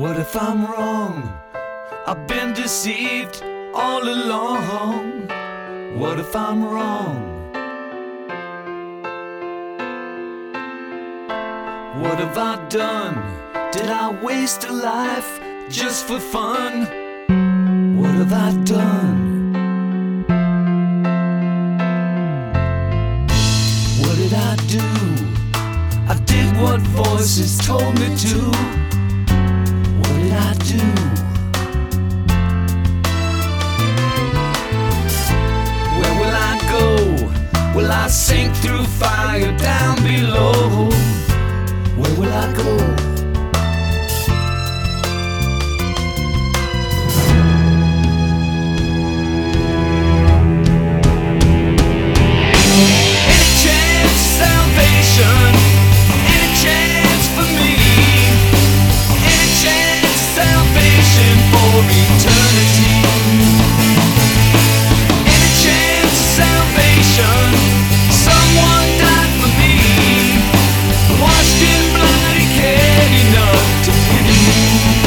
What if I'm wrong? I've been deceived all along. What if I'm wrong? What have I done? Did I waste a life just for fun? What have I done? What did I do? I did what voices told me to. What did I do? Where will I go? Will I sink through fire down below? Where will I go? Any chance of salvation? Any chance for me? Any chance of salvation for eternity? Any chance of salvation? Someone died for me, washed in blood, he cared enough to pity me.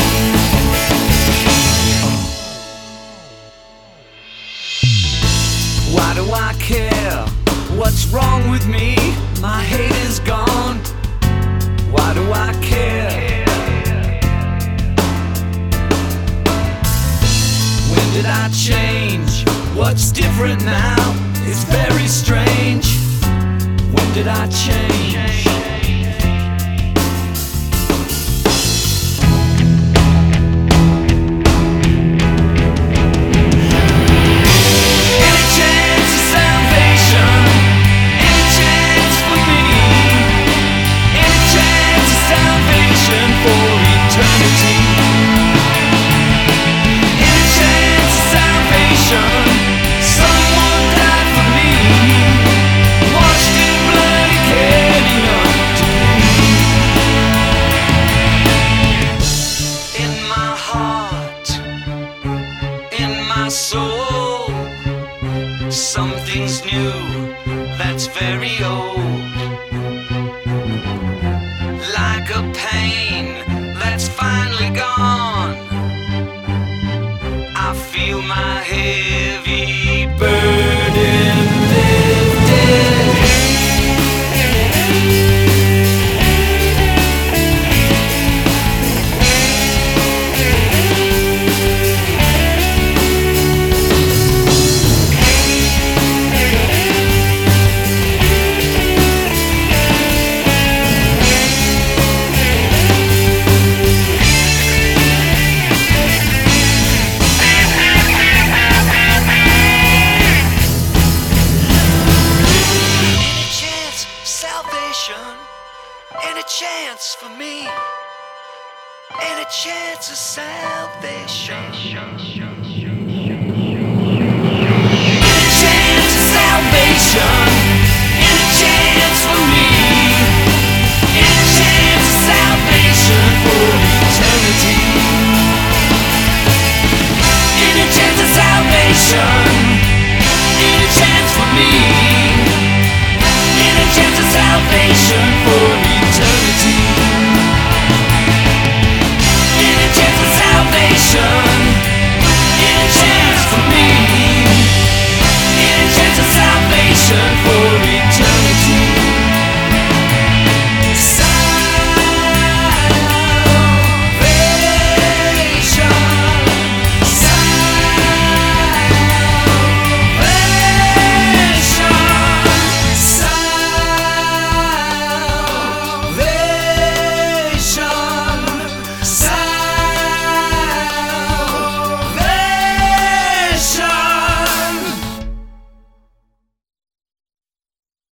Why do I care? What's wrong with me? My hate is gone. Why do I care? When did I change? What's different now? It's very strange. When did I change? Any chance of salvation? Any chance for me? Any chance of salvation for eternity? Any chance of salvation? Someone died for me, washed in blood, he cared enough to pity. In my heart, in my soul, something's new that's very old. Like a pain that's finally gone, I feel my heavy burden lifted. Any chance for me? Any chance of salvation? Any chance of salvation? Any chance for me? Any chance of salvation for eternity? Any chance of salvation? Any chance for me? Any chance of salvation for